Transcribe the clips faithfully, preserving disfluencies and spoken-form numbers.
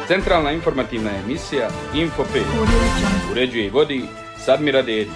Centralna informativna emisija Info pet. Uređuje i vodi Sadmira Dedić.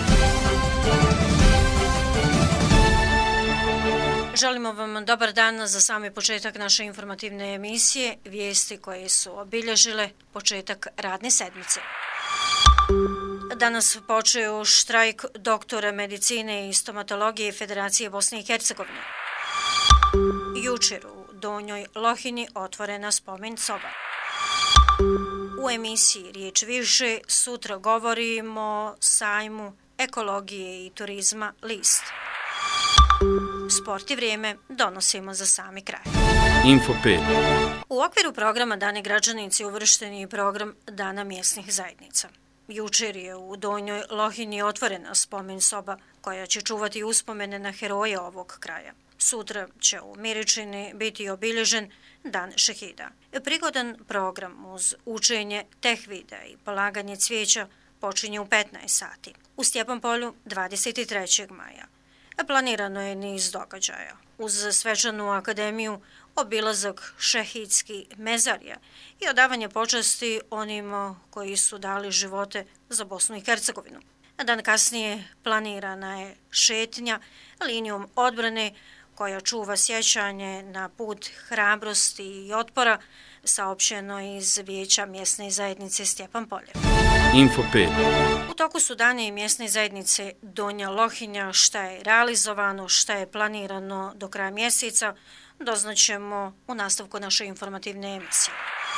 Želimo vam dobar dan za sami početak naše informativne emisije, vijesti koje su obilježile početak radne sedmice. Danas počeo štrajk doktora medicine i stomatologije Federacije Bosne i Hercegovine. Jučer u Donjoj Lohini otvorena spomen soba. U emisiji Riječ više sutra govorimo o sajmu ekologije i turizma List. Sport i vrijeme donosimo za sami kraj. Info pet. U okviru programa Dani građanici uvršten je program Dana mjesnih zajednica. Jučer je u Donjoj Lohini otvorena spomen soba koja će čuvati uspomene na heroje ovog kraja. Sutra će u Miričini biti obilježen Dan šehida. Prigodan program uz učenje tehvida i polaganje cvijeća počinje u petnaest sati. U Stjepanpolju dvadeset trećeg maja. Planirano je niz događaja. Uz svečanu akademiju, obilazak šehidski mezarja i odavanje počasti onima koji su dali živote za Bosnu i Hercegovinu. Dan kasnije planirana je šetnja linijom odbrane koja čuva sjećanje na put hrabrosti i otpora, saopćeno iz Vijeća mjesne zajednice Stjepanpolje. Info pet. U toku su dane i mjesne zajednice Donja Lohinja, šta je realizovano, šta je planirano do kraja mjeseca, doznaćemo u nastavku naše informativne emisije.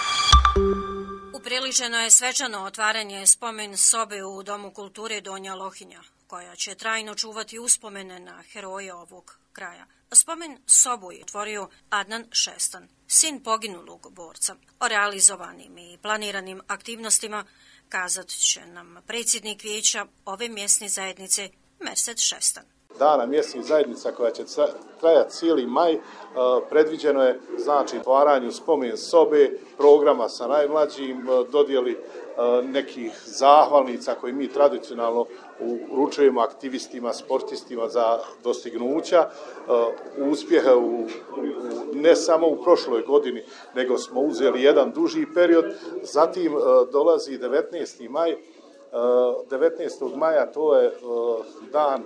Upriličeno je svečano otvaranje spomen sobe u Domu kulture Donja Lohinja, koja će trajno čuvati uspomene na heroje ovog kraja. Spomen sobu je otvorio Adnan Šestan, sin poginulog borca. O realizovanim i planiranim aktivnostima kazat će nam predsjednik vijeća ove mjesne zajednice Mersed Šestan. Dana mjesnih zajednica koja će trajati cijeli maj, predviđeno je znači otvaranju spomen sobe, programa sa najmlađim, dodjeli nekih zahvalnica koje mi tradicionalno uručujemo aktivistima, sportistima za dostignuća, uspjeha u, ne samo u prošloj godini, nego smo uzeli jedan duži period. Zatim dolazi devetnaesti maj. devetnaestog maja to je dan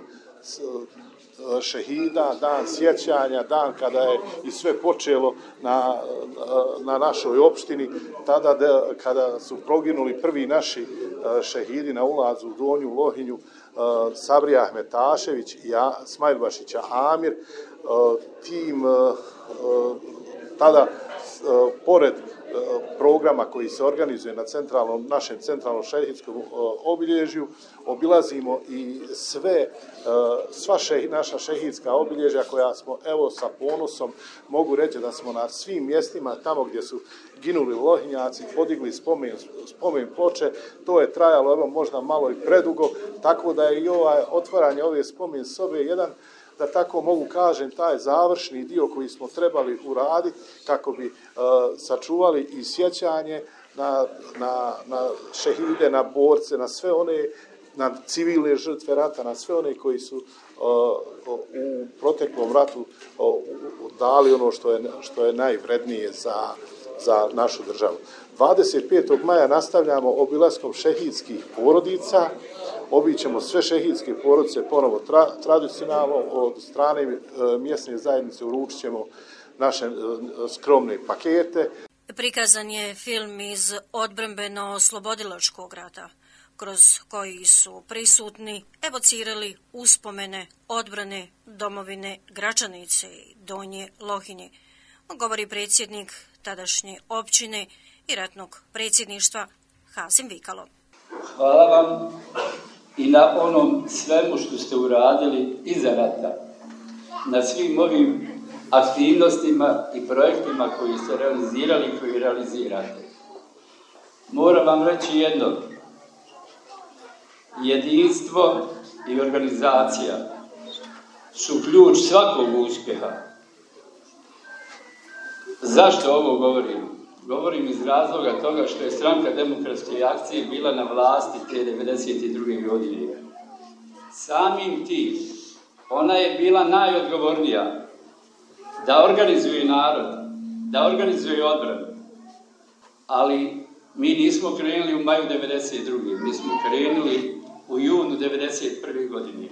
šehida, dan sjećanja, dan kada je i sve počelo na, na našoj opštini, tada de, kada su proginuli prvi naši šehidi na ulazu u Donju Lohinju, Sabrija Ahmetašević i Smajlbašića Amir. Tim tada, pored programa koji se organizuje na centralnom, našem centralnom šehidskom obilježju, obilazimo i sve, sva šeh, naša šehidska obilježja koja smo, evo, sa ponosom mogu reći da smo na svim mjestima tamo gdje su ginuli lohinjaci podigli spomen, spomen ploče. To je trajalo, evo, možda malo i predugo, tako da je i ovaj otvaranje ove spomen sobe jedan, da tako mogu kažem, taj završni dio koji smo trebali uraditi kako bi uh, sačuvali i sjećanje na, na, na šehide, na borce, na sve one, na civilne žrtve rata, na sve one koji su uh, u proteklom ratu uh, dali ono što je, što je najvrednije za, za našu državu. dvadeset petog maja nastavljamo obilaskom šehidskih porodica. Obićemo sve šehidske porodice ponovo tra, tradicionalno, od strane e, mjesne zajednice uručit ćemo naše e, skromne pakete. Prikazan je film iz odbrambeno-oslobodilačkog rata, kroz koji su prisutni evocirali uspomene odbrane domovine Gračanice i Donje Lohinje, govori predsjednik tadašnje općine i ratnog predsjedništva Hazim Vikalo. Hvala vam i na onom svemu što ste uradili iza rata, na svim ovim aktivnostima i projektima koji ste realizirali i koji realizirate. Moram vam reći jedno, jedinstvo i organizacija su ključ svakog uspjeha. Zašto ovo govorim? Govorim iz razloga toga što je Stranka demokratske akcije bila na vlasti te devedeset druge godine. Samim tim, ona je bila najodgovornija da organizuje narod, da organizuje odbranu. ali mi nismo krenuli u maju devedeset druge. Mi smo krenuli u junu devedeset prve godine.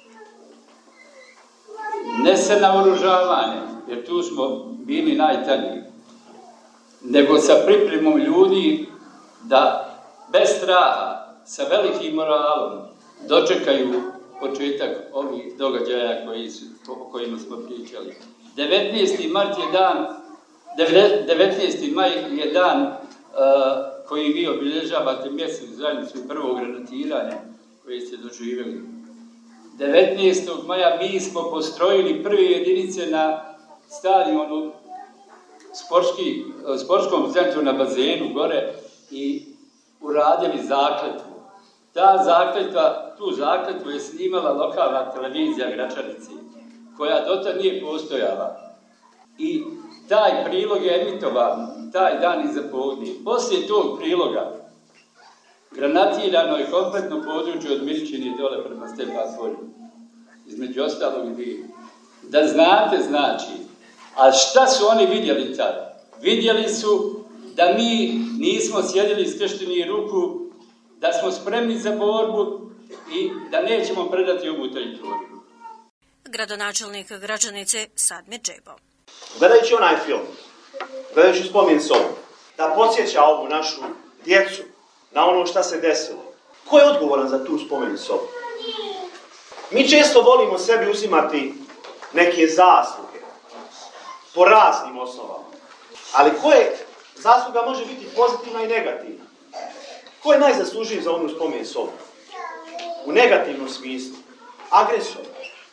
Ne sa naoružavanjem, jer tu smo bili najtanji, nego sa pripremom ljudi da bez straha, sa velikim moralom, dočekaju početak ovih događaja koji su, o kojima smo pričali. devetnaesti mart je dan, devetnaesti maj je dan uh, koji vi obilježavate mjesec zajednicu prvog granatiranja koji ste doživjeli. devetnaestog maja mi smo postrojili prve jedinice na stadionu sportski, sportskom centru na bazenu gore i uradili zakletvu. Ta zakletva, tu zakletvu je snimala lokalna televizija Gračanici, koja dotad nije postojala. I taj prilog je emitovan taj dan iza podne. Poslije tog priloga granatirano je kompletno područje od Miličine dole prema Stepan polju. Između ostalog i vi. Da znate znači, a šta su oni vidjeli tada? Vidjeli su da mi nismo sjedili skrštenih ruku, da smo spremni za borbu i da nećemo predati ovu teritoriju. Gradonačelnik Gračanice Sadmir Džebo. Gledajući onaj film, gledajući Spomen sobu, da podsjeća ovu našu djecu na ono šta se desilo. Ko je odgovoran za tu Spomen sobu? Mi često volimo sebi uzimati neke zasluge po raznim osnovama. Ali koje zasluga može biti pozitivna i negativna? Ko je najzaslužniji za onu Spomen sobu? U negativnom smislu. Agresor.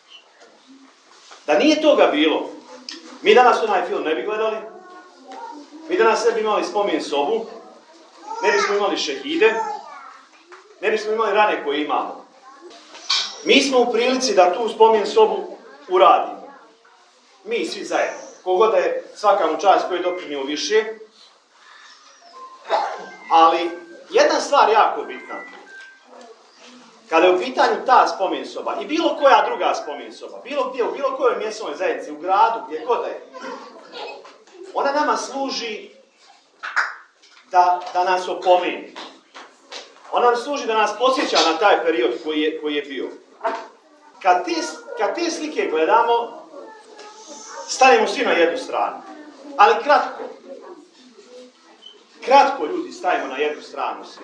Da nije toga bilo, mi danas onaj film ne bi gledali, mi danas ne bi imali Spomen sobu, ne bismo imali šehide, ne bismo imali rane koje imamo. Mi smo u prilici da tu Spomen sobu uradimo. Mi svi zajedno. Kogoda je svaka mu čast koji je doprinio više. Ali jedna stvar jako bitna. Kada je u pitanju ta Spomen soba i bilo koja druga Spomen soba, bilo gdje, u bilo kojoj mjesnoj zajednici, u gradu, gdje god je, ona nama služi da, da nas opomeni. Ona nam služi da nas podsjeća na taj period koji je, koji je bio. Kad te, kad te slike gledamo, stanemo svi na jednu stranu. Ali kratko. Kratko, ljudi, stavimo na jednu stranu svi.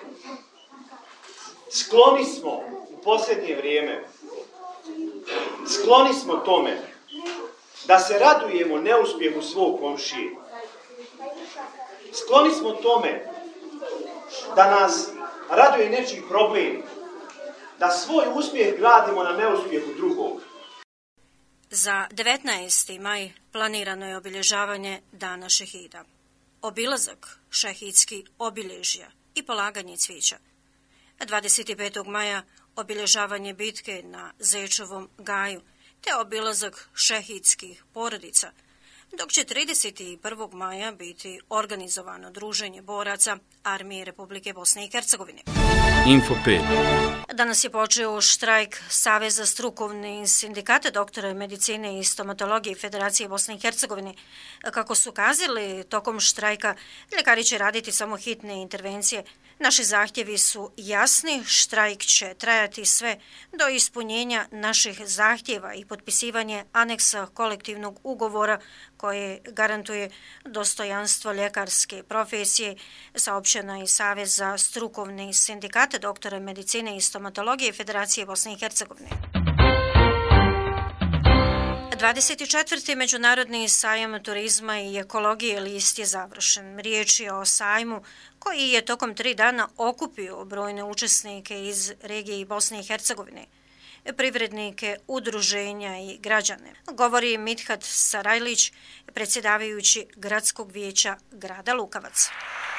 Skloni smo u posljednje vrijeme, skloni smo tome da se radujemo neuspjehu svog komšije. Skloni smo tome da nas raduje nečiji problem, da svoj uspjeh gradimo na neuspjehu drugog. Za devetnaesti maj planirano je obilježavanje Dana šehida, obilazak šehidskih obilježja i polaganje cvijeća. dvadeset petog maja obilježavanje bitke na Zečevom gaju te obilazak šehidskih porodica, dok će trideset prvog maja biti organizovano druženje boraca Armije Republike Bosne i Hercegovine. Info pet. Danas je počeo štrajk Saveza strukovnih sindikata doktora medicine i stomatologije Federacije Bosne i Hercegovine. Kako su kazali, tokom štrajka ljekari će raditi samo hitne intervencije. Naši zahtjevi su jasni, štrajk će trajati sve do ispunjenja naših zahtjeva i potpisivanje aneksa kolektivnog ugovora koje garantuje dostojanstvo ljekarske profesije, saopćena i Saveza strukovnih sindikata doktora medicine i stomatologije Federacije Bosne i Hercegovine. dvadeset četvrti Međunarodni sajam turizma i ekologije list je završen. Riječ je o sajmu koji je tokom tri dana okupio brojne učesnike iz regije Bosne i Hercegovine, privrednike, udruženja i građane. Govori Mithat Sarajlić, predsjedavajući Gradskog vijeća grada Lukavac.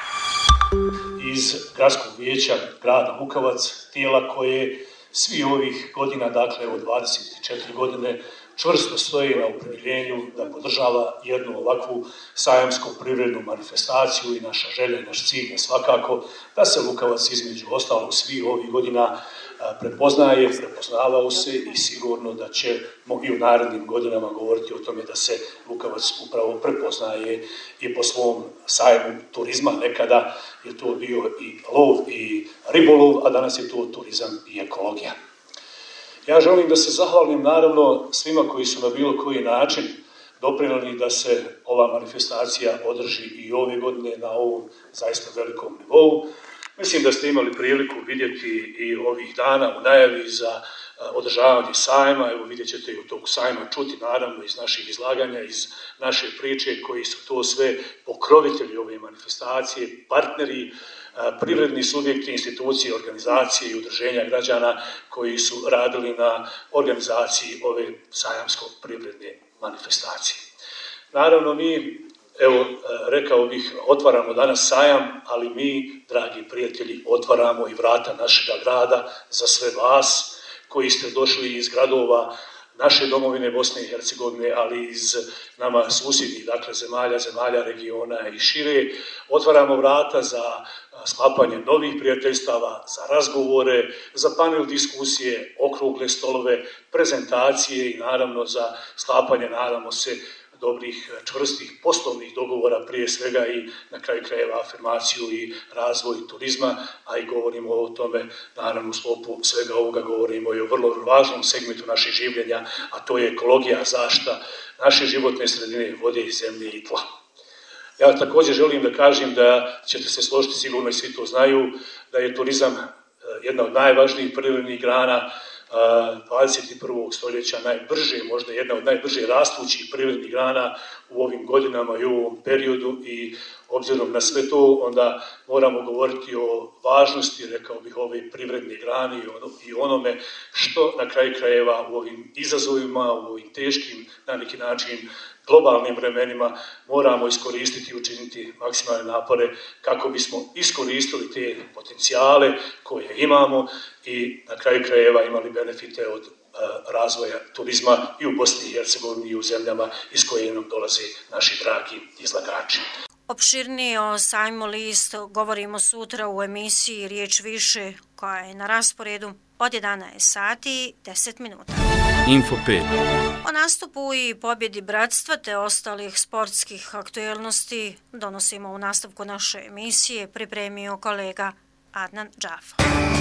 Iz Gradskog vijeća grada Lukavac, tijela koje svi ovih godina, dakle od dvadeset četiri godine, čvrsto stoji na opredjeljenju da podržava jednu ovakvu sajamsku privrednu manifestaciju i naša želja i naš cilj je svakako da se Lukavac između ostalog svih ovih godina prepoznaje, prepoznavao se i sigurno da ćemo i u narednim godinama govoriti o tome da se Lukavac upravo prepoznaje i po svom sajmu turizma. Nekada je to bio i lov i ribolov, a danas je to turizam i ekologija. Ja želim da se zahvalim naravno svima koji su na bilo koji način doprinijeli da se ova manifestacija održi i ove godine na ovom zaista velikom nivou. Mislim da ste imali priliku vidjeti i ovih dana u najavi za održavanje sajma. Evo vidjet ćete i u tog sajma čuti naravno iz naših izlaganja, iz naše priče koji su to sve pokrovitelji ove manifestacije, partneri, privredni subjekti, institucije, organizacije i udruženja građana koji su radili na organizaciji ove sajamsko-privredne manifestacije. Naravno mi, evo rekao bih, otvaramo danas sajam, ali mi, dragi prijatelji, otvaramo i vrata našega grada za sve vas koji ste došli iz gradova naše domovine Bosne i Hercegovine, ali iz nama susjednih, dakle, zemalja, zemalja regiona i šire. Otvaramo vrata za sklapanje novih prijateljstava, za razgovore, za panel diskusije, okrugle stolove, prezentacije i naravno za sklapanje, nadamo se, dobrih, čvrstih poslovnih dogovora, prije svega i na kraju krajeva afirmaciju i razvoj turizma, a i govorimo o tome, naravno u sklopu svega ovoga govorimo i o vrlo važnom segmentu naših življenja, a to je ekologija, zaštita naše životne sredine, vode, zemlje i tla. Ja također želim da kažem da ćete se složiti, sigurno i svi to znaju, da je turizam jedna od najvažnijih privrednih grana dvadeset prvog stoljeća, najbrže, možda jedna od najbrže rastućih privrednih grana u ovim godinama i u ovom periodu i obzirom na sve to, onda moramo govoriti o važnosti, rekao bih, ove privredne grane i onome što na kraju krajeva u ovim izazovima, u ovim teškim, na neki način, globalnim vremenima moramo iskoristiti i učiniti maksimalne napore kako bismo iskoristili te potencijale koje imamo i na kraju krajeva imali benefite od razvoja turizma i u Bosni i Hercegovini i u zemljama iz koje nam dolaze naši dragi izlagači. Opširnije o sajmu List govorimo sutra u emisiji Riječ više koja je na rasporedu od jedanaest sati i deset minuta. Info pet. O nastupu i pobjedi bratstva te ostalih sportskih aktuelnosti donosimo u nastavku naše emisije, pripremio kolega Adnan Džafa.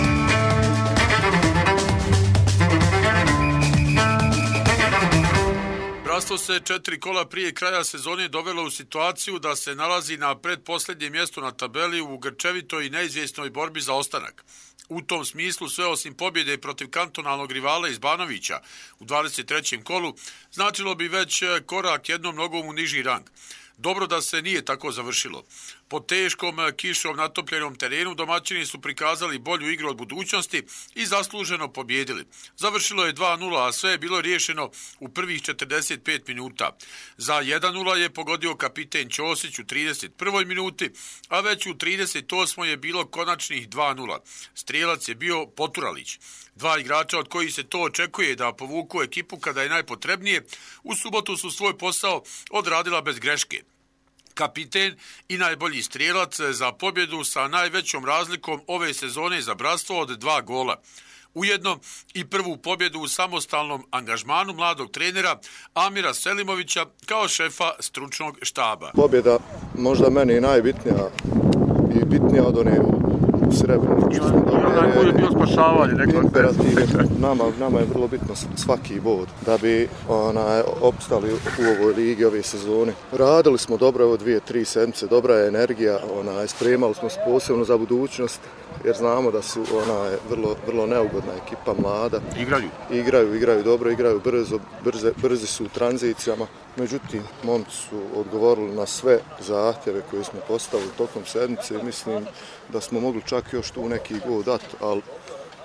Bratstvo se četiri kola prije kraja sezone dovelo u situaciju da se nalazi na predposljednjem mjestu na tabeli u grčevitoj i neizvjesnoj borbi za ostanak. U tom smislu sve osim pobjede protiv kantonalnog rivala iz Banovića u dvadeset trećem kolu značilo bi već korak jednom nogom u niži rang. Dobro da se nije tako završilo. Po teškom kišom natopljenom terenu domaćini su prikazali bolju igru od budućnosti i zasluženo pobjedili. Završilo je dva nula, a sve je bilo riješeno u prvih četrdeset pet minuta. Za jedan nula je pogodio kapiten Ćosić u trideset prvoj minuti, a već u trideset osmoj je bilo konačnih dva nula. Strijelac je bio Poturalić. Dva igrača od kojih se to očekuje da povuku ekipu kada je najpotrebnije, u subotu su svoj posao odradila bez greške. Kapiten i najbolji strijelac za pobjedu sa najvećom razlikom ove sezone za bratstvo od dva gola. Ujedno i prvu pobjedu u samostalnom angažmanu mladog trenera Amira Selimovića kao šefa stručnog štaba. Pobjeda možda meni najbitnija i bitnija od one u Srebreniku. I onaj je bio spašavanje. Nama, nama je vrlo bitno svaki bod da bi onaj, opstali u ovoj ligi ove sezone. Radili smo dobro ovo dvije, tri sedmice, dobra je energija, onaj, spremali smo se posebno za budućnost jer znamo da su onaj, vrlo, vrlo neugodna ekipa, mlada. Igraju? Igraju, igraju dobro, igraju brzo, brze, brzi su u tranzicijama. Međutim, momci su odgovorili na sve zahtjeve koje smo postavili tokom sedmice i mislim da smo mogli čak još tu neki gol dati, ali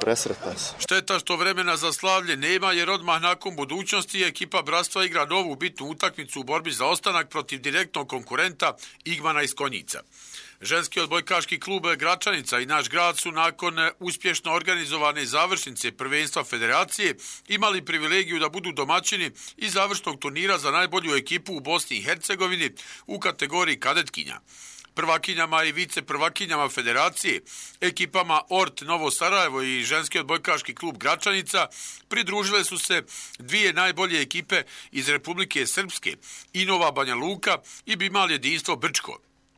presretan sam. Šteta što vremena za slavlje nema, jer odmah nakon budućnosti ekipa Bratstva igra novu bitnu utakmicu u borbi za ostanak protiv direktnog konkurenta Igmana iz Konjica. Ženski odbojkaški klub Gračanica i naš grad su nakon uspješno organizovane završnice prvenstva federacije imali privilegiju da budu domaćini i završnog turnira za najbolju ekipu u Bosni i Hercegovini u kategoriji kadetkinja. Prvakinjama i vice prvakinjama federacije, ekipama Ort Novo Sarajevo i ženski odbojkaški klub Gračanica pridružile su se dvije najbolje ekipe iz Republike Srpske, Inova Banja Luka i Bimal Jedinstvo Brčko.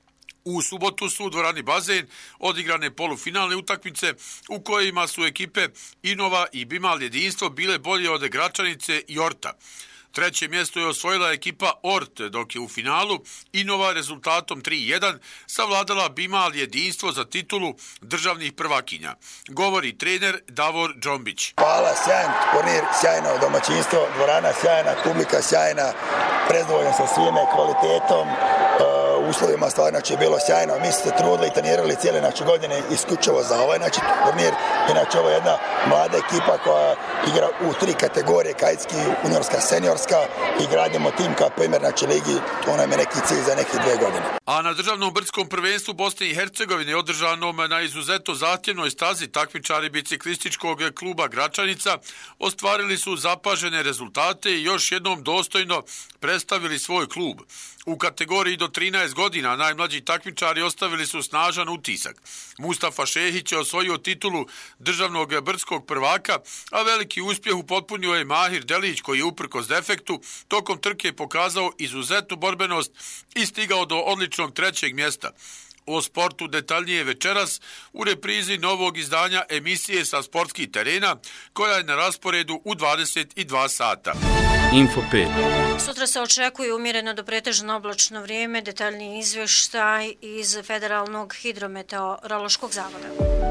U subotu su u dvorani Bazen odigrane polufinalne utakmice u kojima su ekipe Inova i Bimal Jedinstvo bile bolje od Gračanice i Orta. Treće mjesto je osvojila ekipa Ort, dok je u finalu Inova rezultatom tri jedan savladala Bimal Jedinstvo za titulu državnih prvakinja. Govori trener Davor Džombić. Hvala, sjajan turnir, sjajno domaćinstvo, dvorana sjajna, publika sjajna, prezadovoljan sa svime, kvalitetom, uh, uslovima stvarno će bilo sjajno. Mi smo se trudili i trenirali cijele naše godine isključivo za ovaj znači, turnir. Inače, ovo je jedna mlada ekipa koja igra u tri kategorije, kajtski, juniorska, seniorska, i gradimo tim kao primjer znači ligi, to nam je neki cilj za neke dvije godine. A na državnom brdskom prvenstvu Bosne i Hercegovine održanom na izuzetno zahtjevnoj stazi takmičari biciklističkog kluba Gračanica ostvarili su zapažene rezultate i još jednom dostojno predstavili svoj klub. U kategoriji do trinaest godina najmlađi takmičari ostavili su snažan utisak. Mustafa Šehić je osvojio titulu državnog brdskog prvaka, a veliki uspjeh upotpunio je Mahir Delić koji je uprkos defektu tokom trke pokazao izuzetnu borbenost i stigao do odličnog trećeg mjesta. O sportu detaljnije večeras u reprizi novog izdanja emisije sa sportskih terena koja je na rasporedu u dvadeset dva sata. Info pet. Sutra se očekuje umjereno do pretežno oblačno vrijeme, detaljniji izvještaj iz Federalnog hidrometeorološkog zavoda.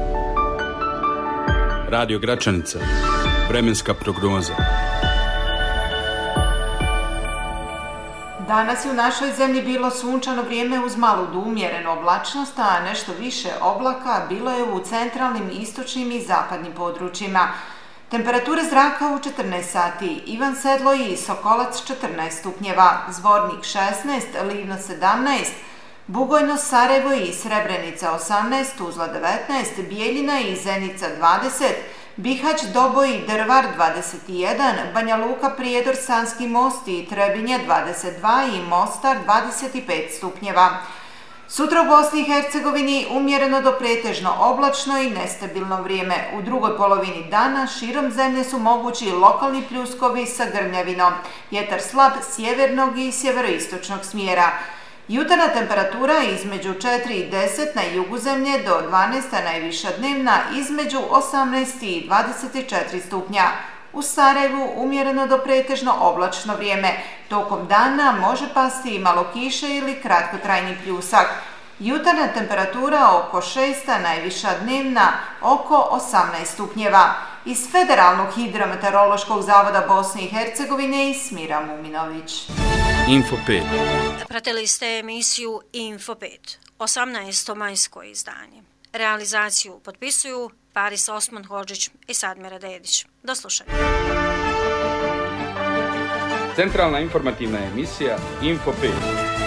Radio Gračanica. Vremenska prognoza. Danas je u našoj zemlji bilo sunčano vrijeme uz malu do umjerenu oblačnost, a nešto više oblaka bilo je u centralnim, istočnim i zapadnim područjima. Temperature zraka u četrnaest sati, Ivan Sedlo i Sokolac četrnaest stupnjeva, Zvornik šesnaest, Livno sedamnaest, Bugojno, Sarajevo i Srebrenica osamnaest, Tuzla devetnaest, Bijeljina i Zenica dvadeset, Bihać, Doboj i Drvar dvadeset jedan, Banja Luka, Prijedor, Sanski Most i Trebinje dvadeset dva i Mostar dvadeset pet stupnjeva. Sutra u Bosni i Hercegovini umjereno do pretežno oblačno i nestabilno vrijeme. U drugoj polovini dana širom zemlje su mogući lokalni pljuskovi sa grmljavinom. Vjetar slab sjevernog i sjeveroistočnog smjera. Jutarnja temperatura između četiri i deset na jugu zemlje do dvanaest, a najviša dnevna između osamnaest i dvadeset četiri stupnja. U Sarajevu umjereno do pretežno oblačno vrijeme. Tokom dana može pasti i malo kiše ili kratkotrajni pljusak. Jutarnja temperatura oko šest, a najviša dnevna oko osamnaest stupnjeva. Iz Federalnog hidrometeorološkog zavoda Bosne i Hercegovine i Smira Muminović. Info pet. Pratili ste emisiju Info pet, osamnaesto majsko izdanje. Realizaciju potpisuju Paris Osman Hodžić i Sadmira Dedić. Do slušanja. Centralna informativna emisija Info pet.